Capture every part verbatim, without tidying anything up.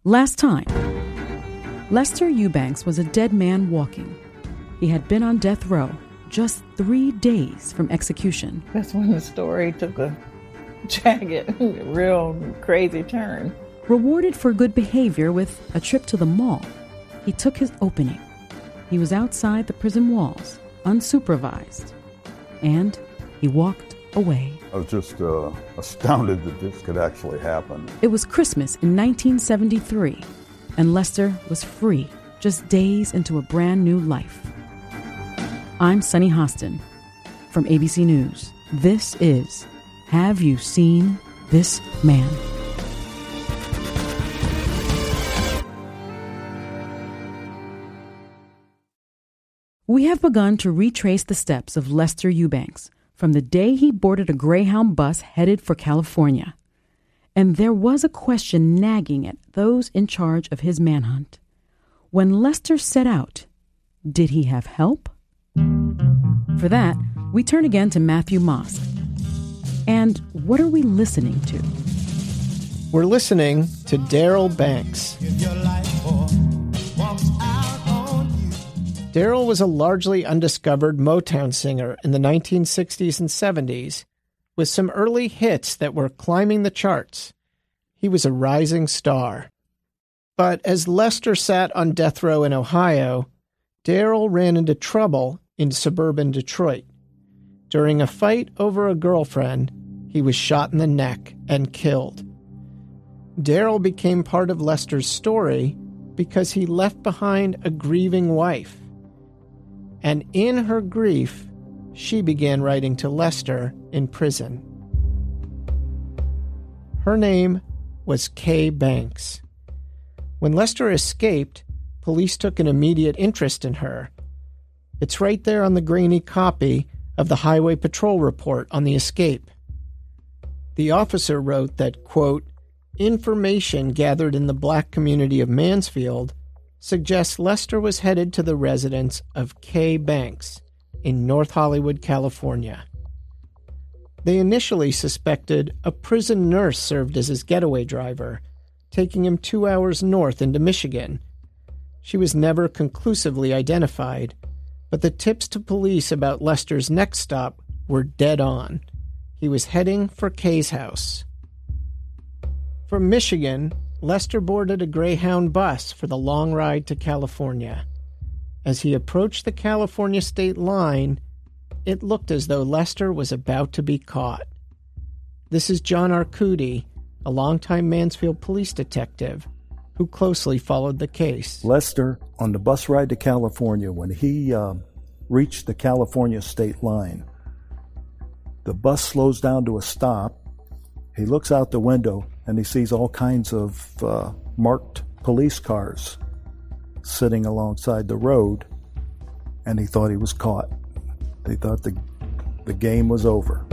Last time, Lester Eubanks was a dead man walking. He had been on death row just three days from execution. That's when the story took a jagged, real crazy turn. Rewarded for good behavior with a trip to the mall, he took his opening. He was outside the prison walls, unsupervised, and he walked away. I was just uh, astounded that this could actually happen. It was Christmas in nineteen seventy-three, and Lester was free, just days into a brand new life. I'm Sunny Hostin from A B C News. This is Have You Seen This Man? We have begun to retrace the steps of Lester Eubanks from the day he boarded a Greyhound bus headed for California. And there was a question nagging at those in charge of his manhunt. When Lester set out, did he have help? For that, we turn again to Matthew Mosk. And what are we listening to? We're listening to Darryl Banks. Darryl was a largely undiscovered Motown singer in the nineteen sixties and seventies, with some early hits that were climbing the charts. He was a rising star. But as Lester sat on death row in Ohio, Darryl ran into trouble in suburban Detroit. During a fight over a girlfriend, he was shot in the neck and killed. Darryl became part of Lester's story because he left behind a grieving wife. And in her grief, she began writing to Lester in prison. Her name was Kay Banks. When Lester escaped, police took an immediate interest in her. It's right there on the grainy copy of the Highway Patrol report on the escape. The officer wrote that, quote, information gathered in the black community of Mansfield suggests Lester was headed to the residence of Kay Banks in North Hollywood, California. They initially suspected a prison nurse served as his getaway driver, taking him two hours north into Michigan. She was never conclusively identified, but the tips to police about Lester's next stop were dead on. He was heading for Kay's house. From Michigan, Lester boarded a Greyhound bus for the long ride to California. As he approached the California state line, it looked as though Lester was about to be caught. This is John Arcudi, a longtime Mansfield police detective who closely followed the case. Lester, on the bus ride to California, when he uh, reached the California state line, the bus slows down to a stop. He looks out the window and he sees all kinds of uh, marked police cars sitting alongside the road, and he thought he was caught. They thought the, the game was over.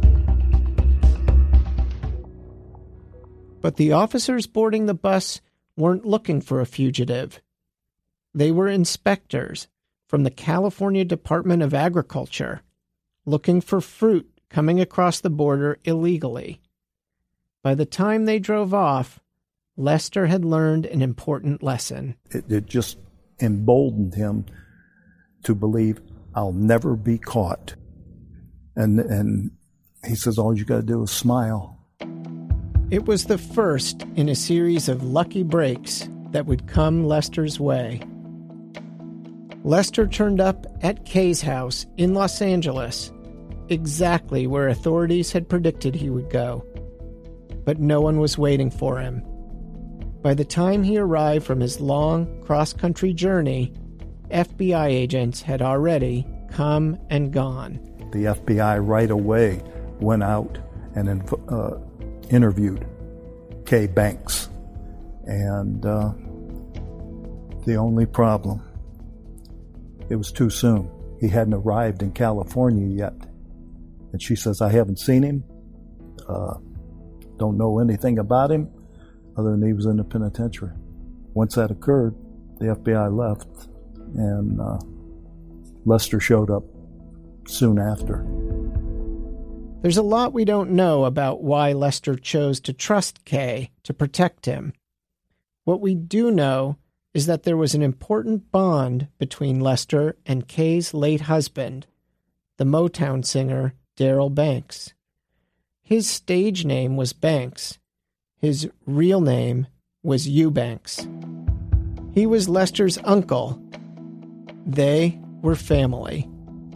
But the officers boarding the bus weren't looking for a fugitive. They were inspectors from the California Department of Agriculture, looking for fruit coming across the border illegally. By the time they drove off, Lester had learned an important lesson. It, it just emboldened him to believe, I'll never be caught. And, and he says, all you got to do is smile. It was the first in a series of lucky breaks that would come Lester's way. Lester turned up at Kay's house in Los Angeles, exactly where authorities had predicted he would go. But no one was waiting for him. By the time he arrived from his long cross-country journey, F B I agents had already come and gone. The F B I right away went out and uh, interviewed Kay Banks. And uh, the only problem, it was too soon. He hadn't arrived in California yet. And she says, I haven't seen him. Uh, don't know anything about him other than he was in the penitentiary. Once that occurred, the F B I left, and uh, Lester showed up soon after. There's a lot we don't know about why Lester chose to trust Kay to protect him. What we do know is that there was an important bond between Lester and Kay's late husband, the Motown singer Darrell Banks. His stage name was Banks. His real name was Eubanks. He was Lester's uncle. They were family.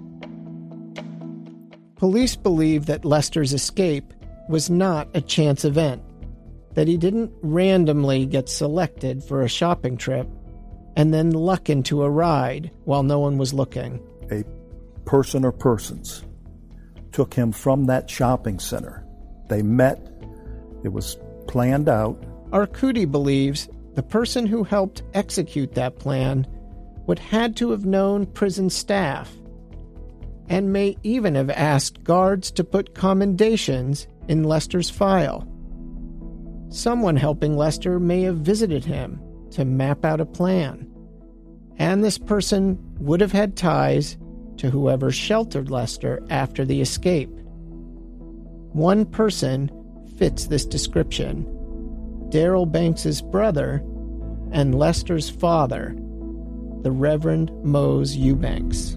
Police believe that Lester's escape was not a chance event, that he didn't randomly get selected for a shopping trip and then luck into a ride while no one was looking. A person or persons took him from that shopping center. They met. It was planned out. Arcudi believes the person who helped execute that plan would had to have known prison staff and may even have asked guards to put commendations in Lester's file. Someone helping Lester may have visited him to map out a plan, and this person would have had ties to whoever sheltered Lester after the escape. One person fits this description: Darrell Banks's brother and Lester's father, the Reverend Mose Eubanks.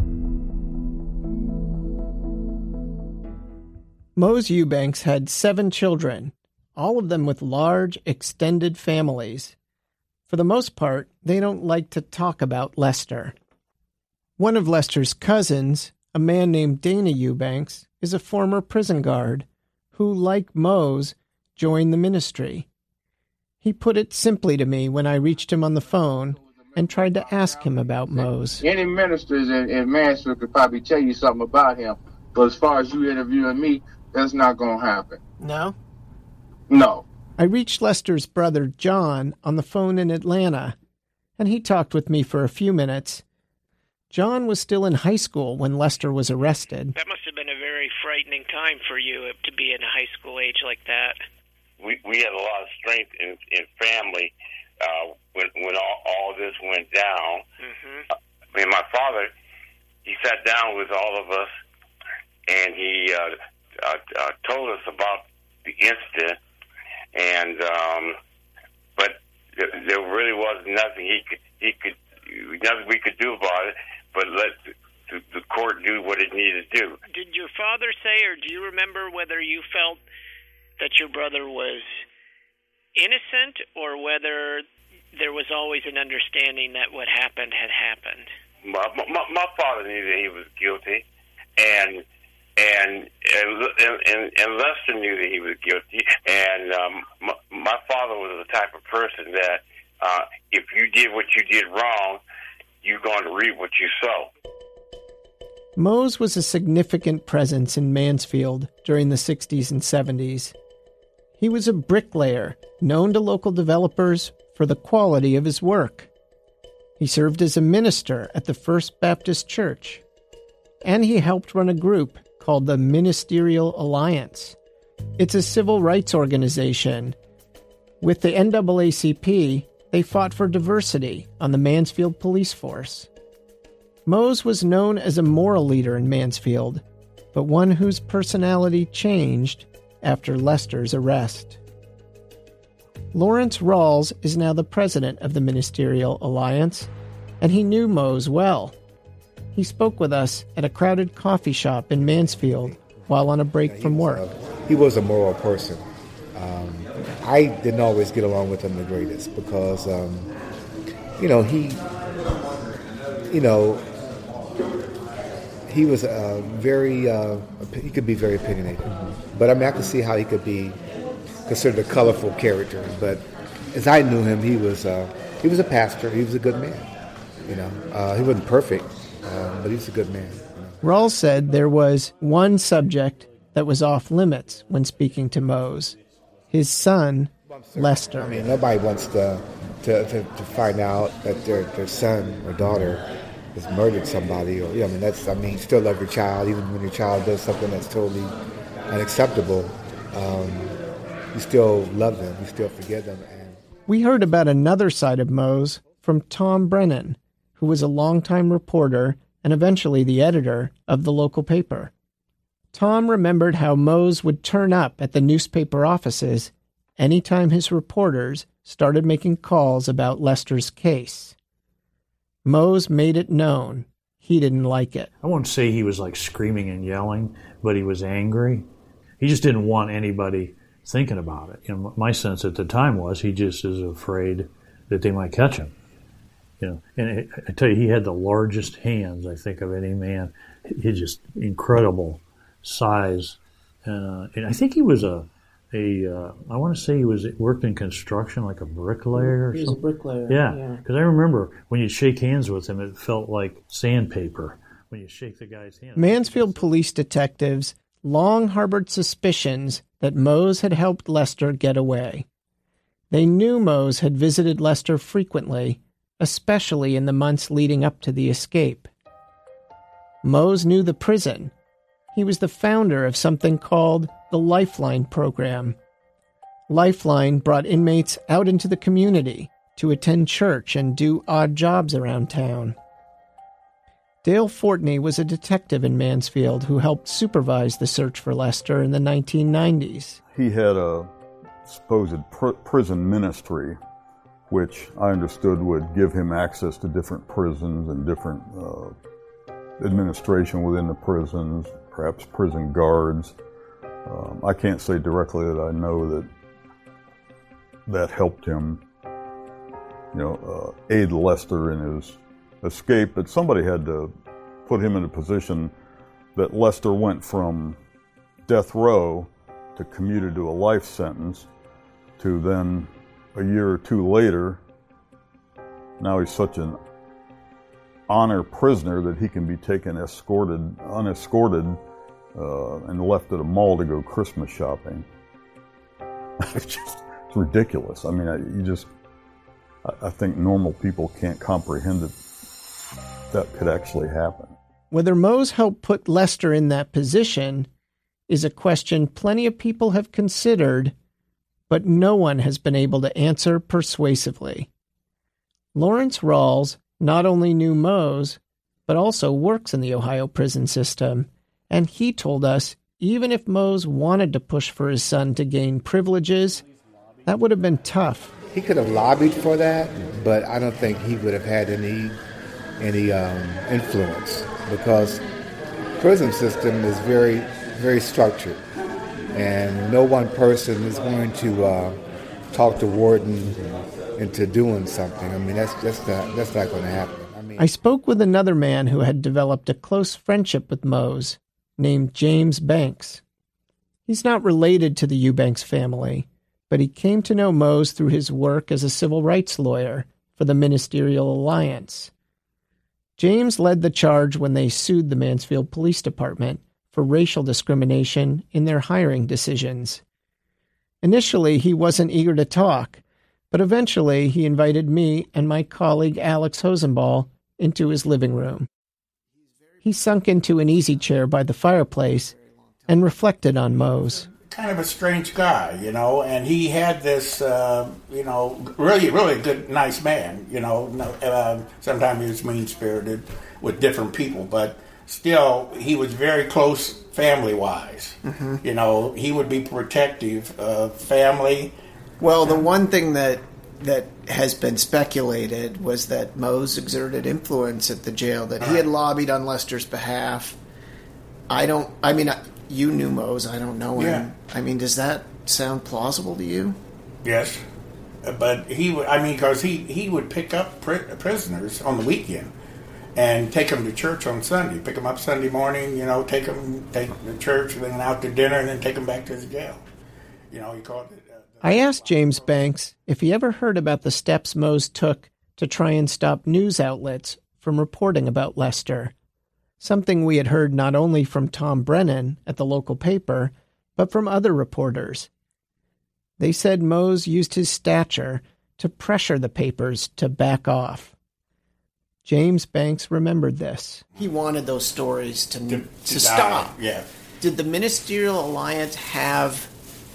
Mose Eubanks had seven children, all of them with large, extended families. For the most part, they don't like to talk about Lester. One of Lester's cousins, a man named Dana Eubanks, is a former prison guard who, like Mose, joined the ministry. He put it simply to me when I reached him on the phone and tried to ask him about Mose. Any ministers in, in Mansfield could probably tell you something about him, but as far as you interviewing me, that's not going to happen. No? No. I reached Lester's brother, John, on the phone in Atlanta, and he talked with me for a few minutes. John was still in high school when Lester was arrested. That must have been a very frightening time for you to be in a high school age like that. We we had a lot of strength in, in family uh, when when all, all this went down. Mm-hmm. I mean, my father, he sat down with all of us, and he uh, uh, uh, told us about the incident. And um, but there, there really was nothing he could he could nothing we could do about it. But let the, the court do what it needed to do. Did your father say, or do you remember whether you felt that your brother was innocent, or whether there was always an understanding that what happened had happened? My my, my father knew that he was guilty, and. And and, and and Lester knew that he was guilty. And um, my, my father was the type of person that uh, if you did what you did wrong, you're going to reap what you sow. Mose was a significant presence in Mansfield during the sixties and seventies. He was a bricklayer, known to local developers for the quality of his work. He served as a minister at the First Baptist Church, and he helped run a group called the Ministerial Alliance. It's a civil rights organization. With the N double A C P, they fought for diversity on the Mansfield police force. Mose was known as a moral leader in Mansfield, but one whose personality changed after Lester's arrest. Lawrence Rawls is now the president of the Ministerial Alliance, and he knew Mose well. He spoke with us at a crowded coffee shop in Mansfield while on a break yeah, from work. Was, uh, he was a moral person. Um, I didn't always get along with him the greatest because, um, you know, he, you know, he was uh, very, uh, he could be very opinionated. Mm-hmm. But I mean, I could see how he could be considered a colorful character. But as I knew him, he was, uh, he was a pastor. He was a good man. You know, uh, he wasn't perfect. Um, but he's a good man. Rawls said there was one subject that was off limits when speaking to Mose: his son, Lester. I mean, nobody wants to to, to, to find out that their their son or daughter has murdered somebody, or yeah, I mean that's I mean you still love your child even when your child does something that's totally unacceptable. Um, you still love them. You still forgive them. And we heard about another side of Mose from Tom Brennan, who was a longtime reporter and eventually the editor of the local paper. Tom remembered how Mose would turn up at the newspaper offices anytime his reporters started making calls about Lester's case. Mose made it known he didn't like it. I won't say he was like screaming and yelling, but he was angry. He just didn't want anybody thinking about it. You know, my sense at the time was he just is afraid that they might catch him. You know, and it, I tell you, he had the largest hands, I think, of any man. He had just incredible size. Uh, and I think he was a, a uh, I want to say he was worked in construction, like a bricklayer or he was something. a bricklayer. Yeah, because yeah. I remember when you shake hands with him, it felt like sandpaper when you shake the guy's hand. Mansfield police detectives long harbored suspicions that Mose had helped Lester get away. They knew Mose had visited Lester frequently, especially in the months leading up to the escape. Mose knew the prison. He was the founder of something called the Lifeline program. Lifeline brought inmates out into the community to attend church and do odd jobs around town. Dale Fortney was a detective in Mansfield who helped supervise the search for Lester in the nineteen nineties. He had a supposed pr- prison ministry, which I understood would give him access to different prisons and different uh, administration within the prisons, perhaps prison guards. Um, I can't say directly that I know that that helped him, you know, uh, aid Lester in his escape, but somebody had to put him in a position that Lester went from death row to commuted to a life sentence to then a year or two later, now he's such an honor prisoner that he can be taken escorted, unescorted, uh, and left at a mall to go Christmas shopping. It's just, it's ridiculous. I mean, I, you just, I, I think normal people can't comprehend it. That could actually happen. Whether Mose helped put Lester in that position is a question plenty of people have considered, but no one has been able to answer persuasively. Lawrence Rawls not only knew Mose, but also works in the Ohio prison system, and he told us even if Mose wanted to push for his son to gain privileges, that would have been tough. He could have lobbied for that, but I don't think he would have had any any um, influence, because prison system is very, very structured, and no one person is going to uh, talk the warden into doing something. I mean, that's that's not that's not going to happen. I mean, I spoke with another man who had developed a close friendship with Mose, named James Banks. He's not related to the Eubanks family, but he came to know Mose through his work as a civil rights lawyer for the Ministerial Alliance. James led the charge when they sued the Mansfield Police Department for racial discrimination in their hiring decisions. Initially, he wasn't eager to talk, but eventually he invited me and my colleague Alex Hosenball into his living room. He sunk into an easy chair by the fireplace and reflected on Mose. Kind of a strange guy, you know, and he had this, uh, you know, really, really good, nice man, you know. Uh, sometimes he was mean-spirited with different people, but still, he was very close family-wise. Mm-hmm. You know, he would be protective of family. Well, the one thing that that has been speculated was that Mose exerted influence at the jail, that he had lobbied on Lester's behalf. I don't, I mean... I, You knew Mose, I don't know him. Yeah. I mean, does that sound plausible to you? Yes. But he would, I mean, because he, he would pick up pri- prisoners on the weekend and take them to church on Sunday. Pick them up Sunday morning, you know, take them, take them to church, and then out to dinner, and then take them back to the jail. You know, he called it... Uh, I asked James Banks if he ever heard about the steps Mose took to try and stop news outlets from reporting about Lester. Something we had heard not only from Tom Brennan at the local paper, but from other reporters. They said Mose used his stature to pressure the papers to back off. James Banks remembered this. He wanted those stories to, to, to, to stop. Yeah. Did the Ministerial Alliance have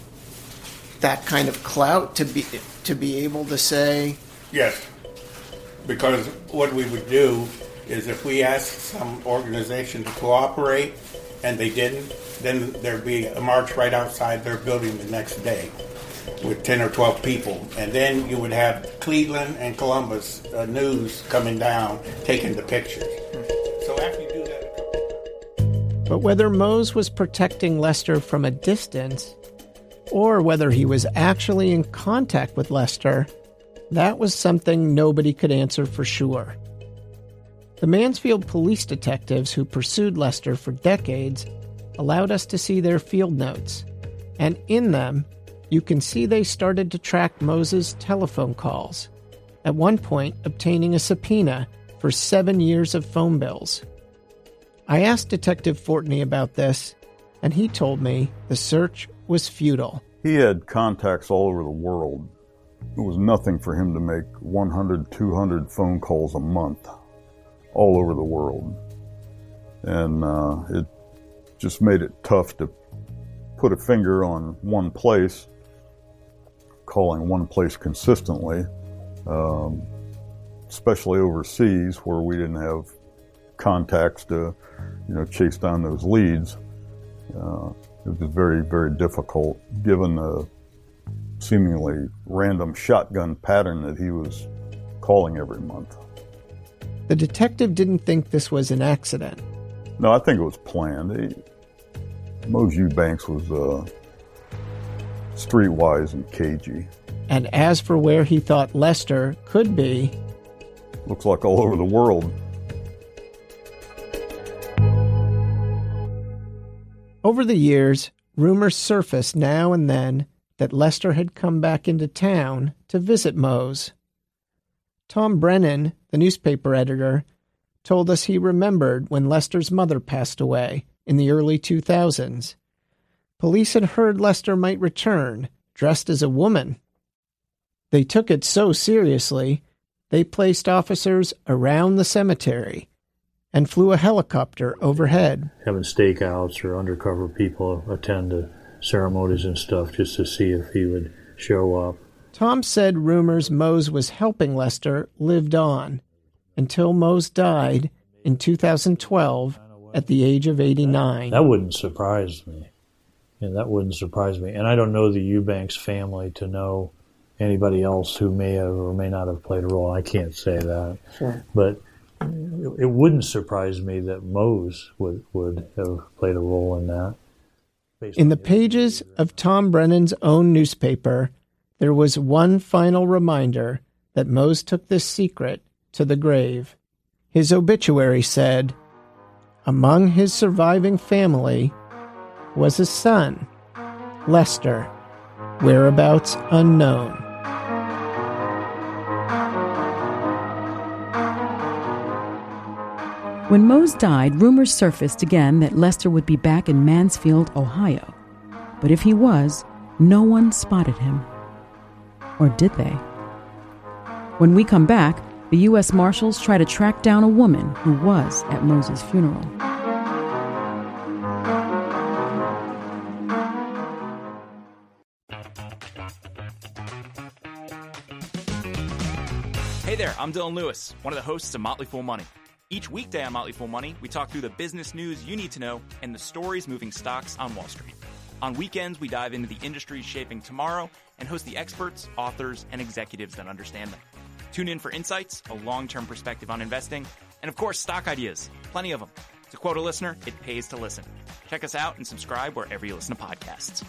that kind of clout to be to be able to say? Yes, because what we would do is if we asked some organization to cooperate and they didn't, then there'd be a march right outside their building the next day. with ten or twelve people. And then you would have Cleveland and Columbus uh, news coming down, taking the pictures. So after you do that... But whether Mose was protecting Lester from a distance, or whether he was actually in contact with Lester, that was something nobody could answer for sure. The Mansfield police detectives who pursued Lester for decades allowed us to see their field notes, and in them, you can see they started to track Mose's telephone calls, at one point obtaining a subpoena for seven years of phone bills. I asked Detective Fortney about this, and he told me the search was futile. He had contacts all over the world. It was nothing for him to make one hundred, two hundred phone calls a month all over the world. And uh, it just made it tough to put a finger on one place, calling one place consistently, um, especially overseas where we didn't have contacts to, you know, chase down those leads. Uh, it was very, very difficult given the seemingly random shotgun pattern that he was calling every month. The detective didn't think this was an accident. No, I think it was planned. He, Mose Eubanks was uh, streetwise and cagey. And as for where he thought Lester could be... Looks like all over the world. Over the years, rumors surfaced now and then that Lester had come back into town to visit Mose. Tom Brennan, the newspaper editor, told us he remembered when Lester's mother passed away in the early two thousands. Police had heard Lester might return, dressed as a woman. They took it so seriously, they placed officers around the cemetery and flew a helicopter overhead. Having stakeouts or undercover people attend to ceremonies and stuff just to see if he would show up. Tom said rumors Mose was helping Lester lived on until Mose died in two thousand twelve at the age of eighty-nine. That wouldn't surprise me. Yeah, that wouldn't surprise me. And I don't know the Eubanks family to know anybody else who may have or may not have played a role. I can't say that. Sure. But it wouldn't surprise me that Mose would, would have played a role in that. In the pages of Tom Brennan's own newspaper, there was one final reminder that Mose took this secret to the grave. His obituary said, among his surviving family was a son, Lester, whereabouts unknown. When Mose died, rumors surfaced again that Lester would be back in Mansfield, Ohio. But if he was, no one spotted him. Or did they? When we come back, the U S Marshals try to track down a woman who was at Mose's funeral. Hey there, I'm Dylan Lewis, one of the hosts of Motley Fool Money. Each weekday on Motley Fool Money, we talk through the business news you need to know and the stories moving stocks on Wall Street. On weekends, we dive into the industries shaping tomorrow and host the experts, authors, and executives that understand them. Tune in for insights, a long-term perspective on investing, and of course, stock ideas. Plenty of them. To quote a listener, it pays to listen. Check us out and subscribe wherever you listen to podcasts.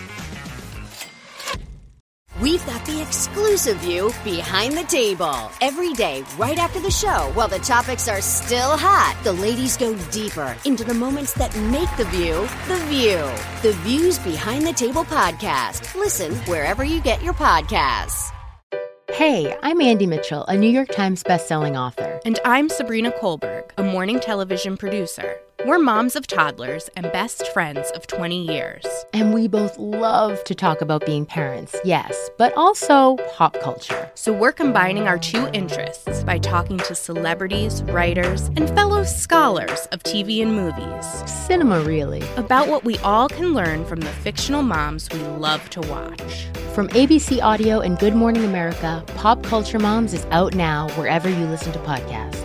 We've got the exclusive view behind the table. Every day, right after the show, while the topics are still hot, the ladies go deeper into the moments that make the view the view. The Views Behind the Table podcast. Listen wherever you get your podcasts. Hey, I'm Andy Mitchell, a New York Times bestselling author. And I'm Sabrina Kohlberg, a morning television producer. We're moms of toddlers and best friends of twenty years. And we both love to talk about being parents, yes, but also pop culture. So we're combining our two interests by talking to celebrities, writers, and fellow scholars of T V and movies. Cinema, really. About what we all can learn from the fictional moms we love to watch. From A B C Audio and Good Morning America, Pop Culture Moms is out now wherever you listen to podcasts.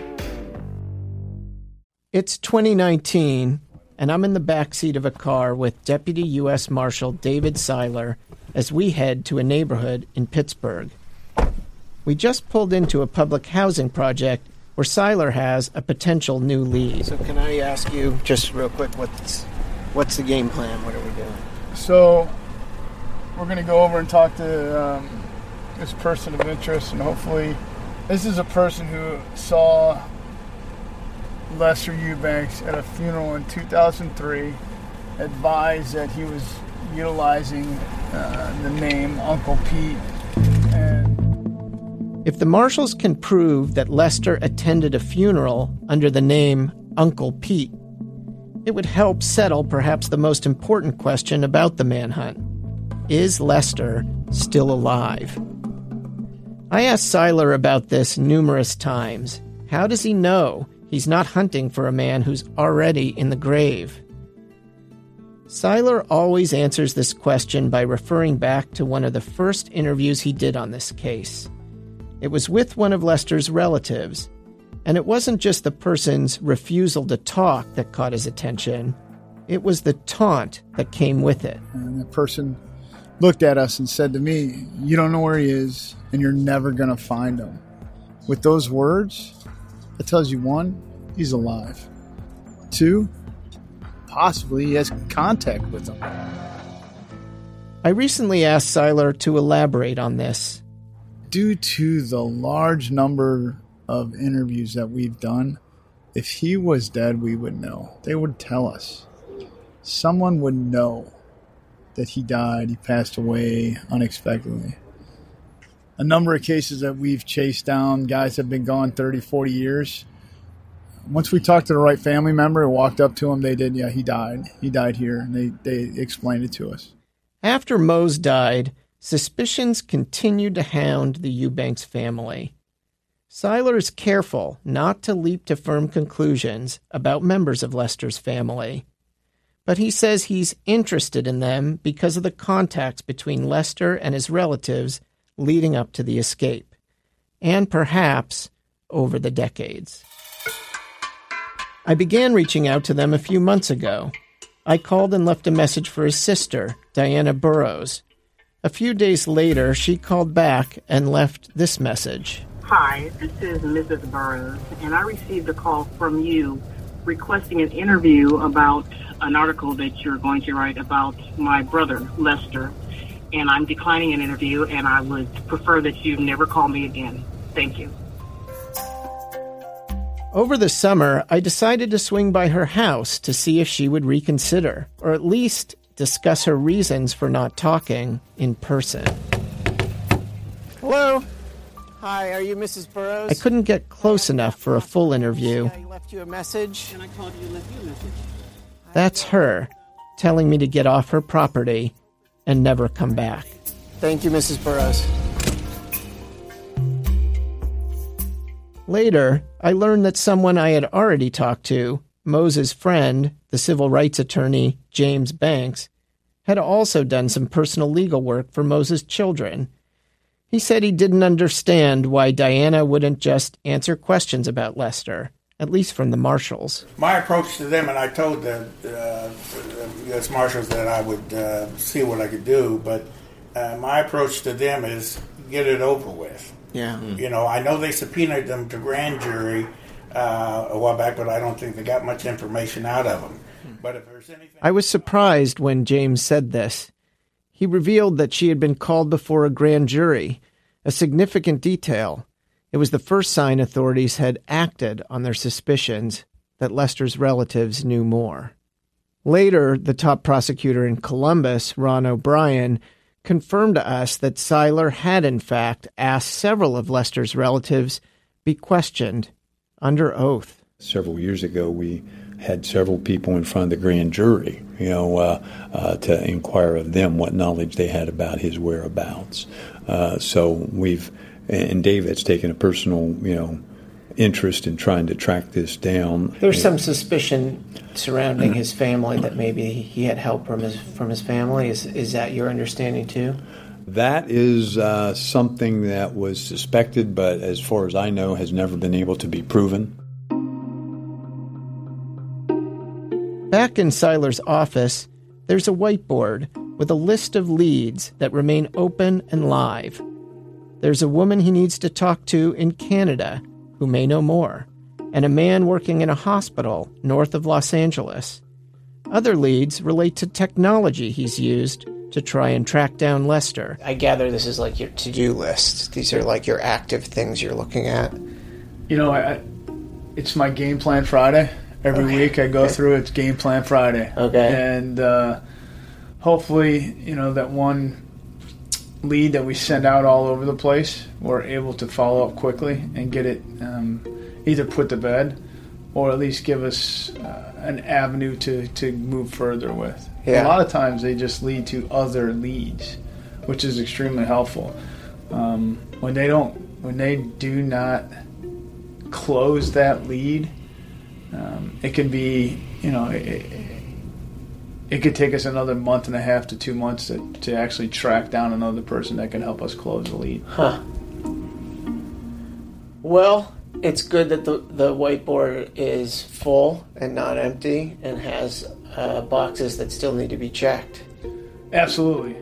It's twenty nineteen, and I'm in the backseat of a car with Deputy U S Marshal David Seiler as we head to a neighborhood in Pittsburgh. We just pulled into a public housing project where Seiler has a potential new lead. So can I ask you just real quick, what's what's the game plan? What are we doing? So we're going to go over and talk to um, this person of interest, and hopefully this is a person who saw Lester Eubanks at a funeral in two thousand three, advised that he was utilizing uh, the name Uncle Pete. And if the marshals can prove that Lester attended a funeral under the name Uncle Pete, it would help settle perhaps the most important question about the manhunt. Is Lester still alive? I asked Seiler about this numerous times. How does he know he's not hunting for a man who's already in the grave? Seiler always answers this question by referring back to one of the first interviews he did on this case. It was with one of Lester's relatives, and it wasn't just the person's refusal to talk that caught his attention. It was the taunt that came with it. And the person looked at us and said to me, "You don't know where he is, and you're never going to find him." With those words, it tells you, one, he's alive. Two, possibly he has contact with him. I recently asked Seiler to elaborate on this. Due to the large number of interviews that we've done, if he was dead, we would know. They would tell us. Someone would know that he died, he passed away unexpectedly. A number of cases that we've chased down, guys have been gone thirty, forty years. Once we talked to the right family member and walked up to him, they did, yeah, he died. He died here, and they, they explained it to us. After Mose died, suspicions continued to hound the Eubanks family. Seiler is careful not to leap to firm conclusions about members of Lester's family, but he says he's interested in them because of the contacts between Lester and his relatives leading up to the escape, and perhaps over the decades. I began reaching out to them a few months ago. I called and left a message for his sister, Diana Burrows. A few days later, she called back and left this message. Hi, this is Missus Burrows, and I received a call from you requesting an interview about an article that you're going to write about my brother, Lester. And I'm declining an interview, and I would prefer that you never call me again. Thank you. Over the summer, I decided to swing by her house to see if she would reconsider, or at least discuss her reasons for not talking in person. Hello? Hi, are you Missus Burrows? I couldn't get close enough for a full interview. I left you a message. And I called you and left you a message. That's her, telling me to get off her property and never come back. Thank you, Missus Burrows. Later, I learned that someone I had already talked to, Mose's friend, the civil rights attorney James Banks, had also done some personal legal work for Mose's children. He said he didn't understand why Diana wouldn't just answer questions about Lester, at least from the marshals. My approach to them, and I told the uh, U S Marshals that I would uh, see what I could do, but uh, my approach to them is get it over with. Yeah. You know, I know they subpoenaed them to grand jury uh, a while back, but I don't think they got much information out of them. But if there's anything... I was surprised when James said this. He revealed that she had been called before a grand jury, a significant detail. It was the first sign authorities had acted on their suspicions that Lester's relatives knew more. Later, the top prosecutor in Columbus, Ron O'Brien, confirmed to us that Seiler had in fact asked several of Lester's relatives be questioned under oath. Several years ago, we had several people in front of the grand jury, you know, uh, uh, to inquire of them what knowledge they had about his whereabouts. Uh, so we've, and David's taken a personal, you know, interest in trying to track this down. There's some suspicion surrounding his family that maybe he had help from his from his family. Is is that your understanding too? That is uh, something that was suspected, but as far as I know, has never been able to be proven. Back in Seiler's office, there's a whiteboard with a list of leads that remain open and live. There's a woman he needs to talk to in Canada who may know more, and a man working in a hospital north of Los Angeles. Other leads relate to technology he's used to try and track down Lester. I gather this is like your to-do list. These are like your active things you're looking at. You know, I, it's my Game Plan Friday. Every okay. week I go okay. through it's Game Plan Friday. Okay. And uh, hopefully, you know, that one lead that we send out all over the place, we're able to follow up quickly and get it um, either put to bed or at least give us uh, an avenue to, to move further with. Yeah. A lot of times they just lead to other leads, which is extremely helpful. Um, when they don't, when they do not close that lead, um, it can be, you know, it, it could take us another month and a half to two months to, to actually track down another person that can help us close the lead. Huh. Well, it's good that the, the whiteboard is full and not empty and has uh, boxes that still need to be checked. Absolutely.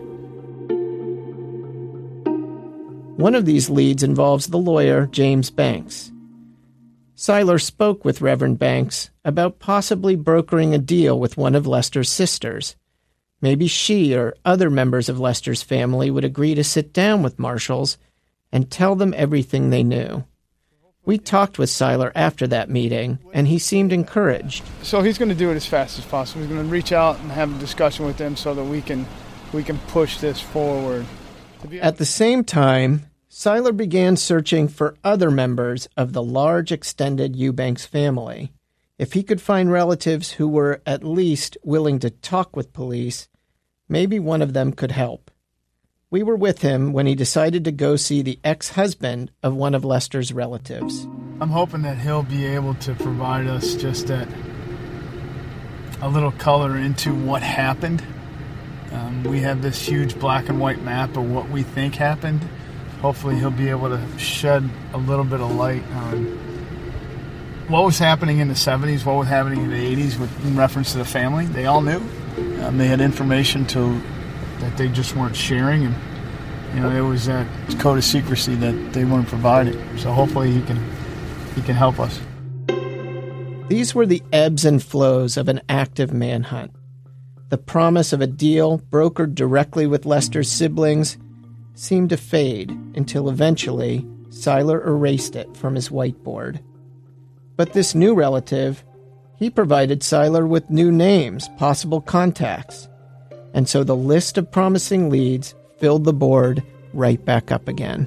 One of these leads involves the lawyer, James Banks. Seiler spoke with Reverend Banks about possibly brokering a deal with one of Lester's sisters. Maybe she or other members of Lester's family would agree to sit down with marshals and tell them everything they knew. We talked with Seiler after that meeting, and he seemed encouraged. So he's going to do it as fast as possible. He's going to reach out and have a discussion with them so that we can we can push this forward. At the same time, Seiler began searching for other members of the large extended Eubanks family. If he could find relatives who were at least willing to talk with police, maybe one of them could help. We were with him when he decided to go see the ex-husband of one of Lester's relatives. I'm hoping that he'll be able to provide us just that a little color into what happened. Um, we have this huge black and white map of what we think happened. Hopefully he'll be able to shed a little bit of light on what was happening in the seventies, what was happening in the eighties with, in reference to the family. They all knew. Um, they had information to that they just weren't sharing, and you know, it was that code of secrecy that they weren't providing. So hopefully he can he can help us. These were the ebbs and flows of an active manhunt. The promise of a deal brokered directly with Lester's siblings seemed to fade until eventually Seiler erased it from his whiteboard. But this new relative, he provided Seiler with new names, possible contacts. And so the list of promising leads filled the board right back up again.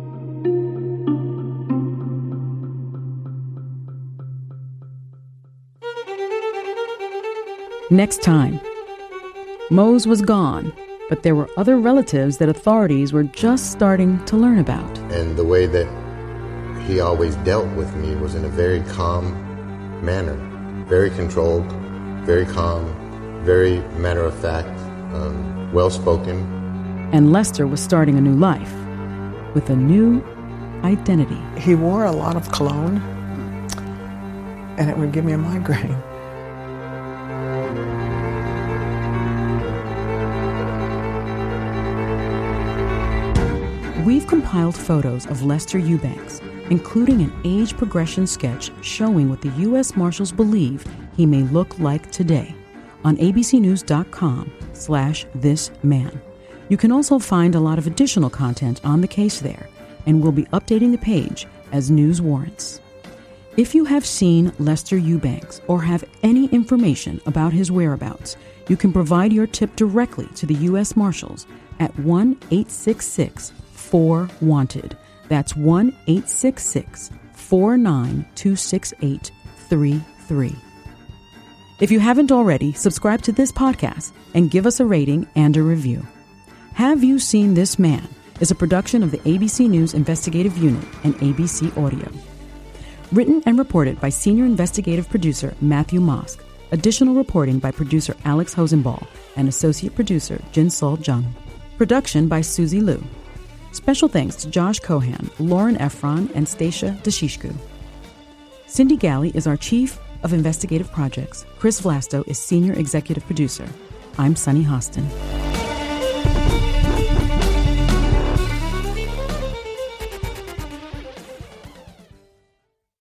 Next time, Mose was gone, but there were other relatives that authorities were just starting to learn about. And the way that he always dealt with me was in a very calm manner, very controlled, very calm, very matter-of-fact, um, well-spoken. And Lester was starting a new life with a new identity. He wore a lot of cologne, and it would give me a migraine. We've compiled photos of Lester Eubanks, including an age progression sketch showing what the U S Marshals believe he may look like today on abcnews.com slash this man. You can also find a lot of additional content on the case there, and we'll be updating the page as news warrants. If you have seen Lester Eubanks or have any information about his whereabouts, you can provide your tip directly to the U S Marshals at one eight six six four wanted. That's one eight six six four nine two six eight three three. If you haven't already, subscribe to this podcast and give us a rating and a review. Have You Seen This Man is a production of the A B C News Investigative Unit and A B C Audio. Written and reported by Senior Investigative Producer Matthew Mosk. Additional reporting by producer Alex Hosenball and Associate Producer Jinsol Jung. Production by Susie Liu. Special thanks to Josh Cohan, Lauren Efron, and Stacia Deshishku. Cindy Galley is our Chief of Investigative Projects. Chris Vlasto is Senior Executive Producer. I'm Sunny Hostin.